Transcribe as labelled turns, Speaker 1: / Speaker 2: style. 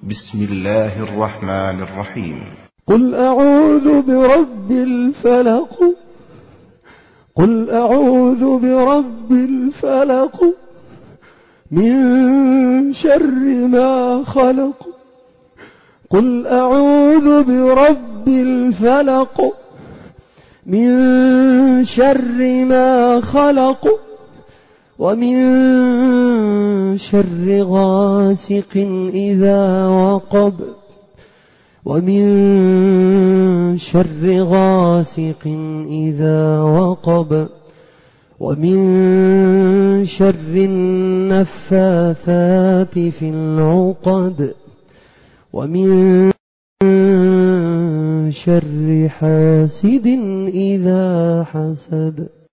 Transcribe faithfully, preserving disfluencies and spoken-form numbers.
Speaker 1: بسم الله الرحمن الرحيم.
Speaker 2: قل أعوذ برب الفلق قل أعوذ برب الفلق من شر ما خلق قل أعوذ برب الفلق من شر ما خلق ومن شر غاسق إذا وقب ومن شر غاسق إذا وقب ومن شر النفاثات في العقد ومن شر حاسد إذا حسد.